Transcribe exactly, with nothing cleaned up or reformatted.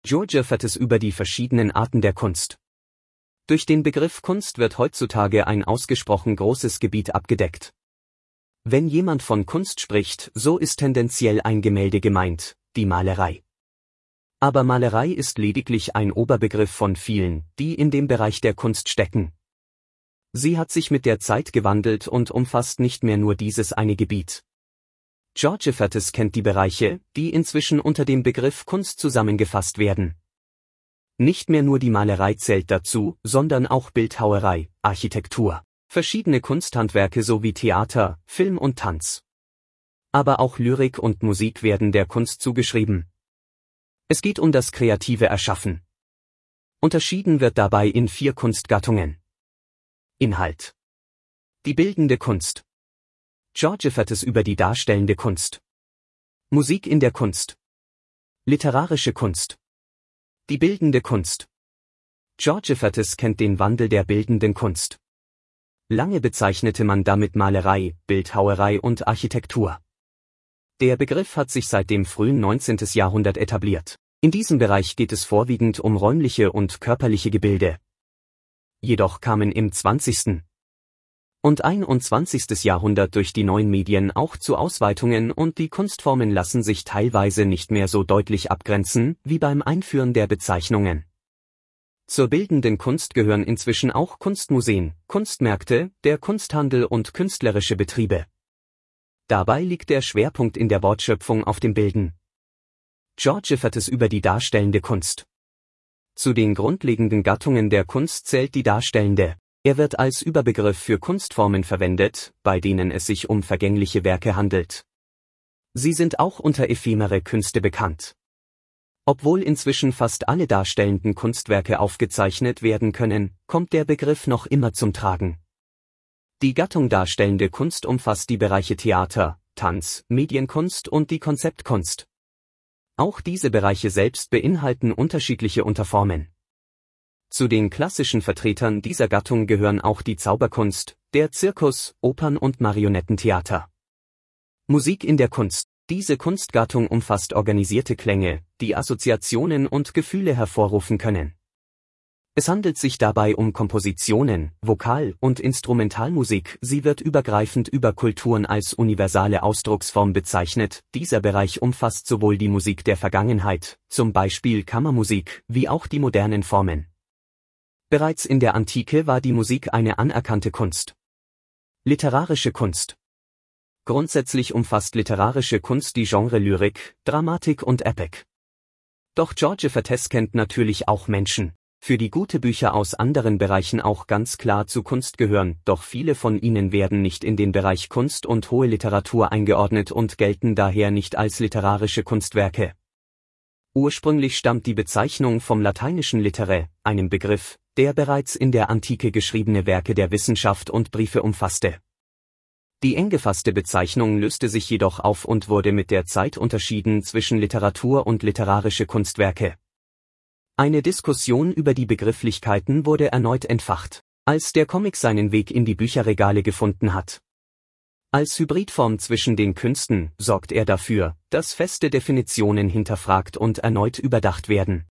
George Fattes über die verschiedenen Arten der Kunst. Durch den Begriff Kunst wird heutzutage ein ausgesprochen großes Gebiet abgedeckt. Wenn jemand von Kunst spricht, so ist tendenziell ein Gemälde gemeint, die Malerei. Aber Malerei ist lediglich ein Oberbegriff von vielen, die in dem Bereich der Kunst stecken. Sie hat sich mit der Zeit gewandelt und umfasst nicht mehr nur dieses eine Gebiet. George Fattes kennt die Bereiche, die inzwischen unter dem Begriff Kunst zusammengefasst werden. Nicht mehr nur die Malerei zählt dazu, sondern auch Bildhauerei, Architektur, verschiedene Kunsthandwerke sowie Theater, Film und Tanz. Aber auch Lyrik und Musik werden der Kunst zugeschrieben. Es geht um das kreative Erschaffen. Unterschieden wird dabei in vier Kunstgattungen. Inhalt: die bildende Kunst. George Fattes über die darstellende Kunst. Musik in der Kunst. Literarische Kunst. Die bildende Kunst. George Fattes kennt den Wandel der bildenden Kunst. Lange bezeichnete man damit Malerei, Bildhauerei und Architektur. Der Begriff hat sich seit dem frühen neunzehnten Jahrhundert etabliert. In diesem Bereich geht es vorwiegend um räumliche und körperliche Gebilde. Jedoch kamen im zwanzigsten und einundzwanzigsten Jahrhundert durch die neuen Medien auch zu Ausweitungen und die Kunstformen lassen sich teilweise nicht mehr so deutlich abgrenzen wie beim Einführen der Bezeichnungen. Zur bildenden Kunst gehören inzwischen auch Kunstmuseen, Kunstmärkte, der Kunsthandel und künstlerische Betriebe. Dabei liegt der Schwerpunkt in der Wortschöpfung auf dem Bilden. George Fattes über die darstellende Kunst. Zu den grundlegenden Gattungen der Kunst zählt die darstellende. Er wird als Überbegriff für Kunstformen verwendet, bei denen es sich um vergängliche Werke handelt. Sie sind auch unter ephemere Künste bekannt. Obwohl inzwischen fast alle darstellenden Kunstwerke aufgezeichnet werden können, kommt der Begriff noch immer zum Tragen. Die Gattung darstellende Kunst umfasst die Bereiche Theater, Tanz, Medienkunst und die Konzeptkunst. Auch diese Bereiche selbst beinhalten unterschiedliche Unterformen. Zu den klassischen Vertretern dieser Gattung gehören auch die Zauberkunst, der Zirkus, Opern- und Marionettentheater. Musik in der Kunst. Diese Kunstgattung umfasst organisierte Klänge, die Assoziationen und Gefühle hervorrufen können. Es handelt sich dabei um Kompositionen, Vokal- und Instrumentalmusik, sie wird übergreifend über Kulturen als universale Ausdrucksform bezeichnet. Dieser Bereich umfasst sowohl die Musik der Vergangenheit, zum Beispiel Kammermusik, wie auch die modernen Formen. Bereits in der Antike war die Musik eine anerkannte Kunst. Literarische Kunst. Grundsätzlich umfasst literarische Kunst die Genre Lyrik, Dramatik und Epic. Doch George Fattes kennt natürlich auch Menschen, für die gute Bücher aus anderen Bereichen auch ganz klar zu Kunst gehören, doch viele von ihnen werden nicht in den Bereich Kunst und hohe Literatur eingeordnet und gelten daher nicht als literarische Kunstwerke. Ursprünglich stammt die Bezeichnung vom lateinischen litere, einem Begriff, der bereits in der Antike geschriebene Werke der Wissenschaft und Briefe umfasste. Die eng gefasste Bezeichnung löste sich jedoch auf und wurde mit der Zeit unterschieden zwischen Literatur und literarische Kunstwerke. Eine Diskussion über die Begrifflichkeiten wurde erneut entfacht, als der Comic seinen Weg in die Bücherregale gefunden hat. Als Hybridform zwischen den Künsten sorgt er dafür, dass feste Definitionen hinterfragt und erneut überdacht werden.